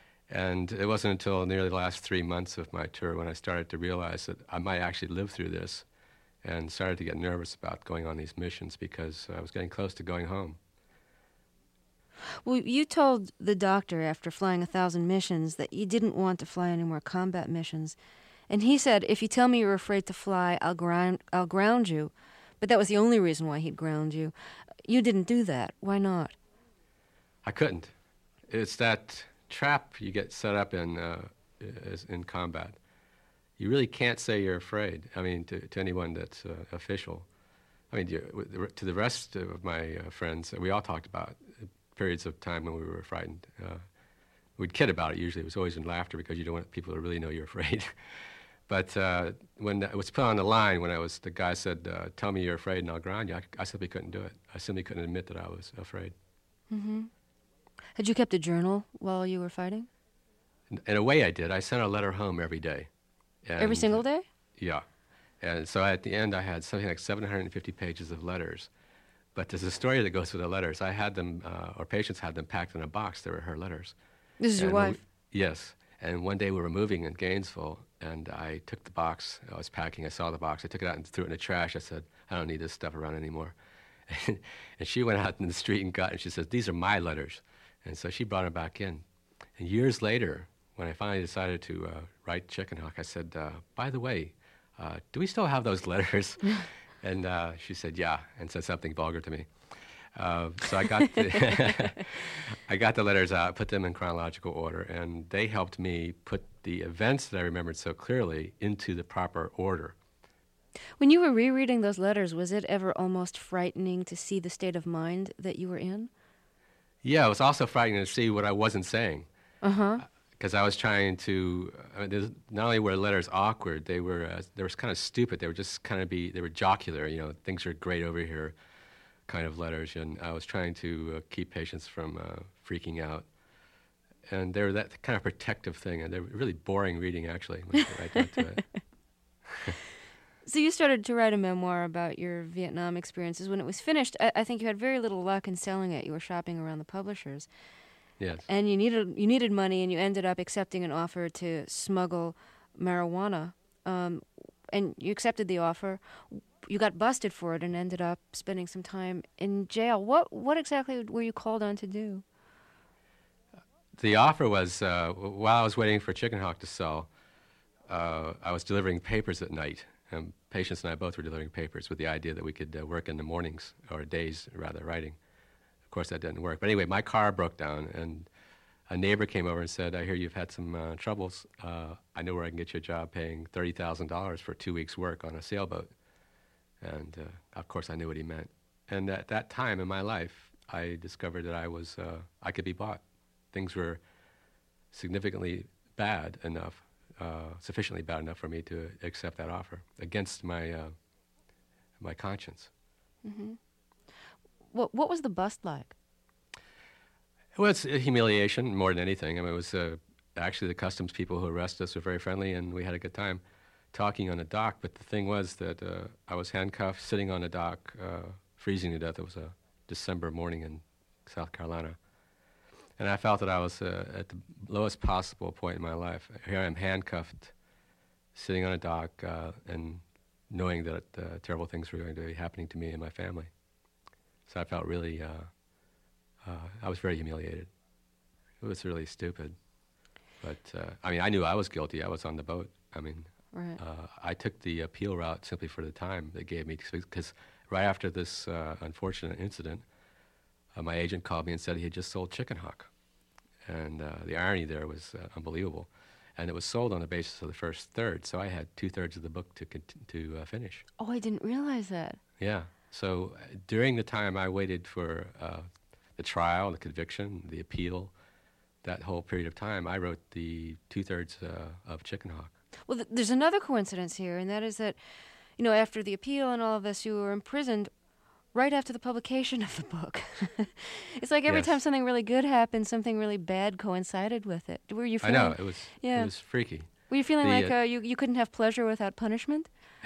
And it wasn't until nearly the last three months of my tour when I started to realize that I might actually live through this, and started to get nervous about going on these missions because I was getting close to going home. Well, you told the doctor after flying a thousand missions that you didn't want to fly any more combat missions. And he said, if you tell me you're afraid to fly, I'll ground, I'll ground you. But that was the only reason why he'd ground you. You didn't do that. Why not? I couldn't. It's that trap you get set up in uh, in combat. You really can't say you're afraid, I mean, to, to anyone that's uh, official. I mean, you, to the rest of my uh, friends, we all talked about periods of time when we were frightened. Uh, we'd kid about it usually. It was always in laughter because you don't want people to really know you're afraid. But uh, when it was put on the line, when I was, the guy said, uh, tell me you're afraid and I'll ground you, I, I simply couldn't do it. I simply couldn't admit that I was afraid. Mm-hmm. Had you kept a journal while you were fighting? In, in a way I did. I sent a letter home every day. And, every single day? Yeah. And so at the end, I had something like seven hundred fifty pages of letters. But there's a story that goes with the letters. I had them, uh, or patients had them packed in a box. They were her letters. This is and your wife? We, yes. And one day we were moving in Gainesville, and I took the box. I was packing. I saw the box. I took it out and threw it in the trash. I said, I don't need this stuff around anymore. and she went out in the street and got it, and she says, these are my letters. And so she brought them back in. And years later, when I finally decided to uh, write Chicken Hawk, I said, uh, by the way, uh, do we still have those letters? And uh, she said, yeah, and said something vulgar to me. Uh, so I got the I got the letters out, put them in chronological order, and they helped me put the events that I remembered so clearly into the proper order. When you were rereading those letters, was it ever almost frightening to see the state of mind that you were in? Yeah, it was also frightening to see what I wasn't saying. Uh-huh. Because I was trying to, I mean, not only were letters awkward, they were uh, they were kind of stupid. They were just kind of be, they were jocular, you know, things are great over here kind of letters. And I was trying to uh, keep patients from uh, freaking out. And they were that kind of protective thing. And they were really boring reading, actually, when I got to it. So you started to write a memoir about your Vietnam experiences. When it was finished, I, I think you had very little luck in selling it. You were shopping around the publishers. Yes. And you needed you needed money, and you ended up accepting an offer to smuggle marijuana. Um, and you accepted the offer. You got busted for it and ended up spending some time in jail. What what exactly were you called on to do? The offer was, uh, while I was waiting for Chicken Hawk to sell, uh, I was delivering papers at night. And patients and I both were delivering papers with the idea that we could uh, work in the mornings, or days, rather, writing. Of course, that didn't work. But anyway, my car broke down, and a neighbor came over and said, I hear you've had some uh, troubles. Uh, I know where I can get you a job paying thirty thousand dollars for two weeks' work on a sailboat. And, uh, of course, I knew what he meant. And at that time in my life, I discovered that I was, uh, I could be bought. Things were significantly bad enough, uh, sufficiently bad enough for me to accept that offer against my, uh, my conscience. Mm-hmm. What what was the bust like? It was a humiliation more than anything. I mean, it was uh, actually the customs people who arrested us were very friendly, and we had a good time talking on the dock. But the thing was that uh, I was handcuffed, sitting on the dock, uh, freezing to death. It was a December morning in South Carolina. And I felt that I was uh, at the lowest possible point in my life. Here I am handcuffed, sitting on a dock, uh, and knowing that uh, terrible things were going to be happening to me and my family. So I felt really, uh, uh, I was very humiliated. It was really stupid. But, uh, I mean, I knew I was guilty. I was on the boat. I mean, right. uh, I took the appeal route simply for the time they gave me. Because right after this uh, unfortunate incident, uh, my agent called me and said he had just sold Chicken Hawk. And uh, the irony there was uh, unbelievable. And it was sold on the basis of the first third, so I had two-thirds of the book to cont- to uh, finish. Oh, I didn't realize that. Yeah. So uh, during the time I waited for uh, the trial, the conviction, the appeal, that whole period of time, I wrote the two-thirds uh, of Chicken Hawk. Well, th- there's another coincidence here, and that is that, you know, after the appeal and all of this, you were imprisoned right after the publication of the book. It's like every Yes. time something really good happened, something really bad coincided with it. Were you feeling? I know, it was, yeah. it was freaky. Were you feeling The, like uh, uh, you, you couldn't have pleasure without punishment?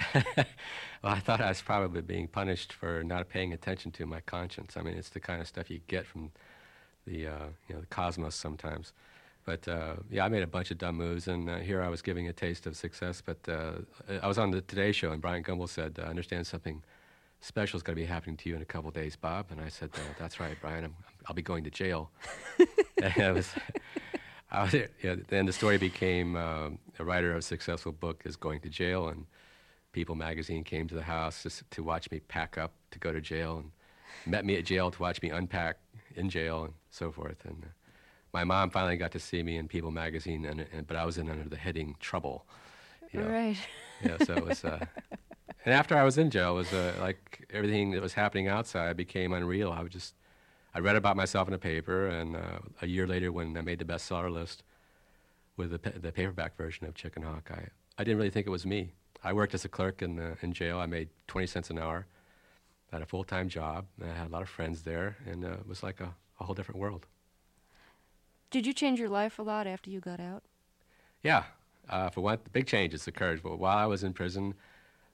Well, I thought I was probably being punished for not paying attention to my conscience. I mean, it's the kind of stuff you get from the, uh, you know, the cosmos sometimes. But, uh, yeah, I made a bunch of dumb moves, and uh, here I was giving a taste of success. But uh, I was on the Today Show, and Brian Gumbel said, I understand something special is going to be happening to you in a couple days, Bob. And I said, uh, that's right, Brian, I'm, I'll be going to jail. And I was, I was, you know, then the story became uh, a writer of a successful book is going to jail, and People magazine came to the house just to watch me pack up to go to jail, and met me at jail to watch me unpack in jail and so forth. And uh, my mom finally got to see me in People magazine, and, and but I was in under the heading Trouble. You know? Right. Yeah, so it was... Uh, And after I was in jail, it was uh, like everything that was happening outside became unreal. I would just, I read about myself in the paper, and uh, a year later when I made the bestseller list with the, pa- the paperback version of Chicken Hawk, I, I didn't really think it was me. I worked as a clerk in, uh, in jail. I made twenty cents an hour. I had a full-time job. And I had a lot of friends there, and uh, it was like a, a whole different world. Did you change your life a lot after you got out? Yeah. Uh, for one, big changes occurred. But while I was in prison,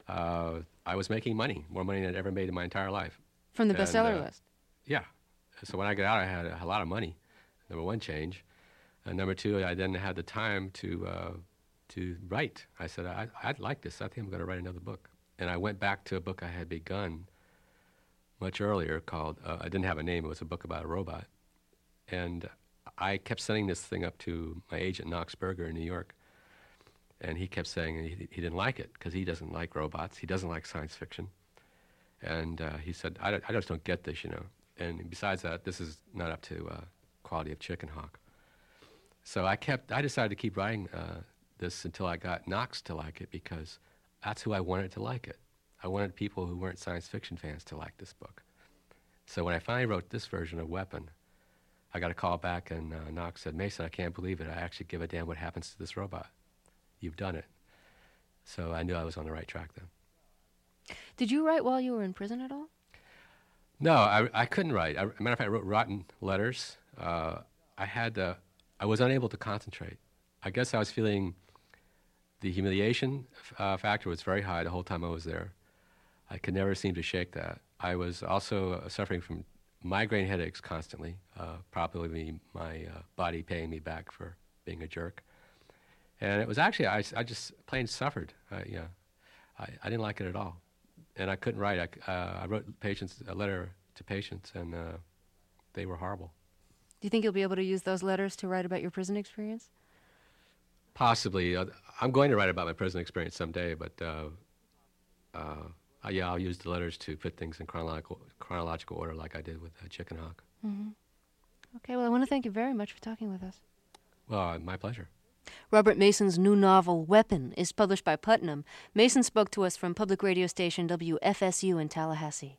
uh, I was making money, more money than I'd ever made in my entire life. From the And, bestseller uh, list? Yeah. So when I got out, I had a, a lot of money, number one change. And number two, I then had the time to uh, to write. I said, I, I'd like this. I think I'm going to write another book. And I went back to a book I had begun much earlier called, uh, I didn't have a name, it was a book about a robot. And I kept sending this thing up to my agent, Knox Berger, in New York. And he kept saying he, he didn't like it because he doesn't like robots. He doesn't like science fiction. And uh, he said, I, I just don't get this, you know. And besides that, this is not up to uh, quality of Chicken Hawk. So I kept, I decided to keep writing uh, this until I got Knox to like it because that's who I wanted to like it. I wanted people who weren't science fiction fans to like this book. So when I finally wrote this version of Weapon, I got a call back and uh, Knox said, Mason, I can't believe it. I actually give a damn what happens to this robot. You've done it. So I knew I was on the right track then. Did you write while you were in prison at all? No, I, I couldn't write. I, as a matter of fact, I wrote rotten letters. Uh, I had, uh, I was unable to concentrate. I guess I was feeling the humiliation uh, factor was very high the whole time I was there. I could never seem to shake that. I was also uh, suffering from migraine headaches constantly, uh, probably my uh, body paying me back for being a jerk. And it was actually, I, I just plain suffered. Uh, yeah, I, I didn't like it at all. And I couldn't write. I, uh, I wrote patients, a letter to patients, and uh, they were horrible. Do you think you'll be able to use those letters to write about your prison experience? Possibly. Uh, I'm going to write about my prison experience someday, but uh, uh, yeah, I'll use the letters to put things in chronological chronological order like I did with uh, Chicken Hawk. Mm-hmm. Okay, well, I want to thank you very much for talking with us. Well, uh, my pleasure. Robert Mason's new novel, Weapon, is published by Putnam. Mason spoke to us from public radio station W F S U in Tallahassee.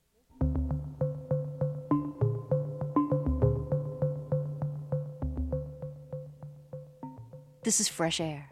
This is Fresh Air.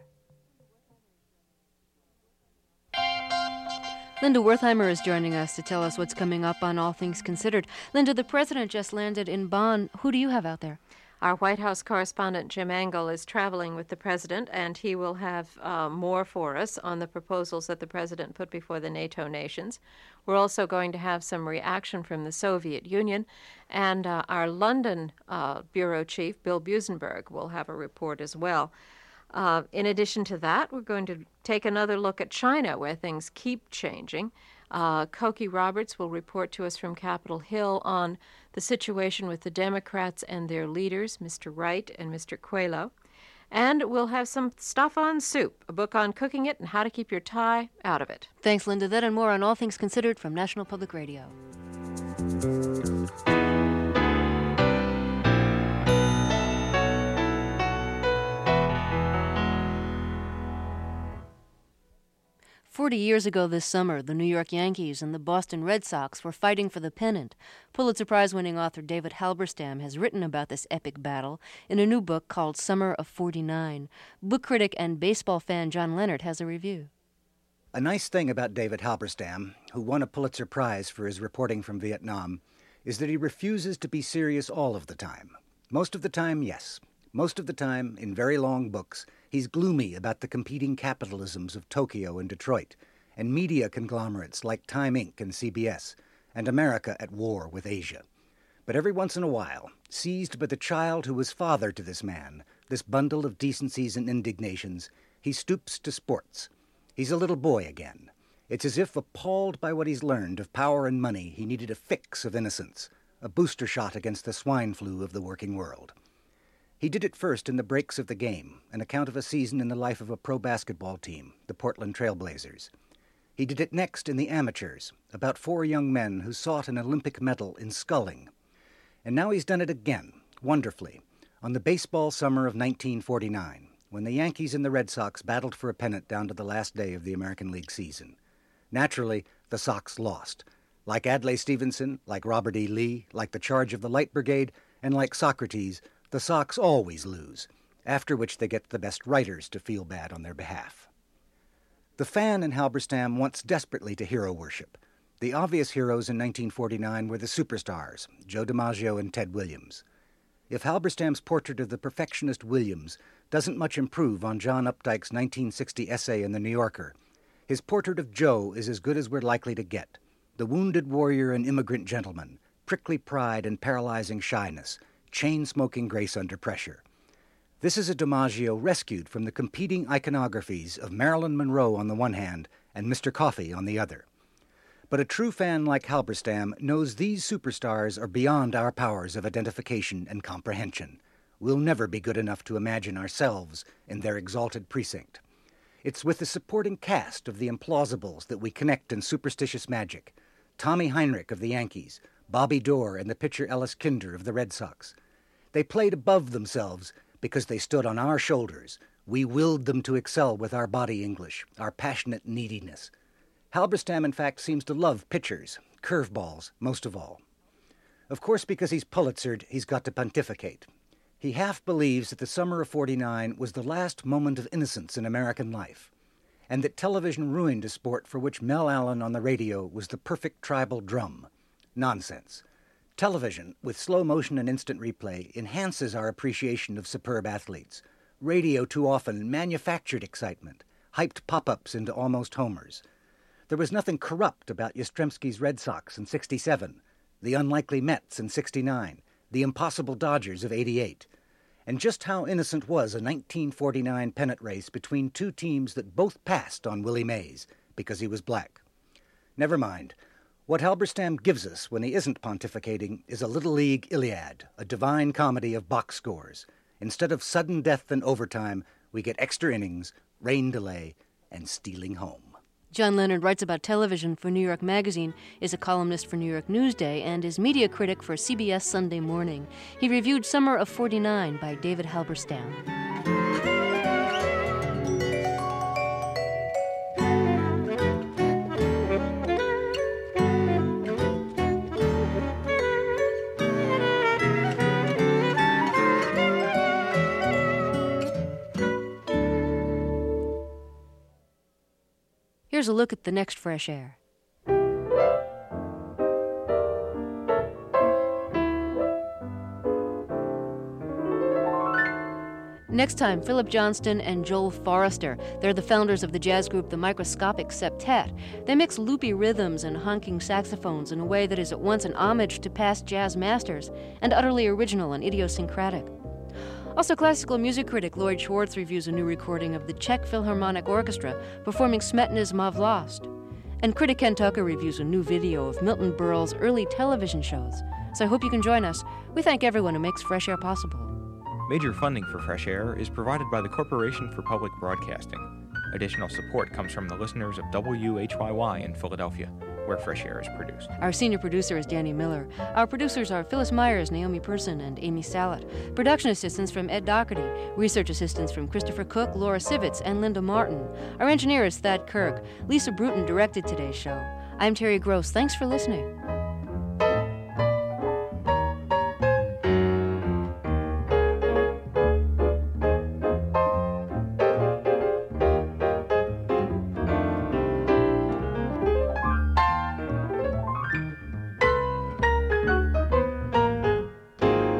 Linda Wertheimer is joining us to tell us what's coming up on All Things Considered. Linda, the president just landed in Bonn. Who do you have out there? Our White House correspondent Jim Engel is traveling with the president, and he will have uh, more for us on the proposals that the president put before the NATO nations. We're also going to have some reaction from the Soviet Union, and uh, our London uh, bureau chief, Bill Busenberg, will have a report as well. Uh, in addition to that, we're going to take another look at China, where things keep changing. Uh, Cokie Roberts will report to us from Capitol Hill on the situation with the Democrats and their leaders, Mister Wright and Mister Coelho. And we'll have some stuff on soup, a book on cooking it and how to keep your tie out of it. Thanks, Linda. That and more on All Things Considered from National Public Radio. Forty years ago this summer, the New York Yankees and the Boston Red Sox were fighting for the pennant. Pulitzer Prize-winning author David Halberstam has written about this epic battle in a new book called Summer of forty-nine. Book critic and baseball fan John Leonard has a review. A nice thing about David Halberstam, who won a Pulitzer Prize for his reporting from Vietnam, is that he refuses to be serious all of the time. Most of the time, yes. Most of the time, in very long books, he's gloomy about the competing capitalisms of Tokyo and Detroit, and media conglomerates like Time Incorporated and C B S, and America at war with Asia. But every once in a while, seized by the child who was father to this man, this bundle of decencies and indignations, he stoops to sports. He's a little boy again. It's as if, appalled by what he's learned of power and money, he needed a fix of innocence, a booster shot against the swine flu of the working world. He did it first in The Breaks of the Game, an account of a season in the life of a pro basketball team, the Portland Trail Blazers. He did it next in The Amateurs, about four young men who sought an Olympic medal in sculling. And now he's done it again, wonderfully, on the baseball summer of nineteen forty-nine, when the Yankees and the Red Sox battled for a pennant down to the last day of the American League season. Naturally, the Sox lost. Like Adlai Stevenson, like Robert E. Lee, like the Charge of the Light Brigade, and like Socrates, the Sox always lose, after which they get the best writers to feel bad on their behalf. The fan in Halberstam wants desperately to hero worship. The obvious heroes in nineteen forty-nine were the superstars, Joe DiMaggio and Ted Williams. If Halberstam's portrait of the perfectionist Williams doesn't much improve on John Updike's nineteen sixty essay in The New Yorker, His portrait of Joe is as good as we're likely to get. The wounded warrior and immigrant gentleman, prickly pride and paralyzing shyness, chain-smoking grace under pressure. This is a DiMaggio rescued from the competing iconographies of Marilyn Monroe on the one hand and Mister Coffee on the other. But a true fan like Halberstam knows these superstars are beyond our powers of identification and comprehension. We'll never be good enough to imagine ourselves in their exalted precinct. It's with the supporting cast of the implausibles that we connect in superstitious magic. Tommy Heinrich of the Yankees, Bobby Doerr and the pitcher Ellis Kinder of the Red Sox. They played above themselves because they stood on our shoulders. We willed them to excel with our body English, our passionate neediness. Halberstam, in fact, seems to love pitchers, curveballs, most of all. Of course, because he's Pulitzered, he's got to pontificate. He half believes that the summer of forty-nine was the last moment of innocence in American life, and that television ruined a sport for which Mel Allen on the radio was the perfect tribal drum. Nonsense. Television, with slow motion and instant replay, enhances our appreciation of superb athletes. Radio too often manufactured excitement, hyped pop-ups into almost homers. There was nothing corrupt about Yastrzemski's Red Sox in sixty-seven, the unlikely Mets in sixty-nine, the impossible Dodgers of eighty-eight. And just how innocent was a nineteen forty-nine pennant race between two teams that both passed on Willie Mays because he was black. Never mind. What Halberstam gives us when he isn't pontificating is a Little League Iliad, a divine comedy of box scores. Instead of sudden death and overtime, we get extra innings, rain delay, and stealing home. John Leonard writes about television for New York Magazine, is a columnist for New York Newsday, and is media critic for C B S Sunday Morning. He reviewed Summer of forty-nine by David Halberstam. Here's a look at the next Fresh Air. Next time, Philip Johnston and Joel Forrester. They're the founders of the jazz group The Microscopic Septet. They mix loopy rhythms and honking saxophones in a way that is at once an homage to past jazz masters and utterly original and idiosyncratic. Also, classical music critic Lloyd Schwartz reviews a new recording of the Czech Philharmonic Orchestra performing Smetana's Ma Vlast. And critic Ken Tucker reviews a new video of Milton Berle's early television shows. So I hope you can join us. We thank everyone who makes Fresh Air possible. Major funding for Fresh Air is provided by the Corporation for Public Broadcasting. Additional support comes from the listeners of W H Y Y in Philadelphia, where Fresh Air is produced. Our senior producer is Danny Miller. Our producers are Phyllis Myers, Naomi Person, and Amy Salat. Production assistance from Ed Doherty. Research assistance from Christopher Cook, Laura Sivitz, and Linda Martin. Our engineer is Thad Kirk. Lisa Bruton directed today's show. I'm Terry Gross. Thanks for listening.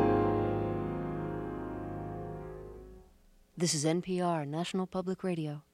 This is N P R, National Public Radio.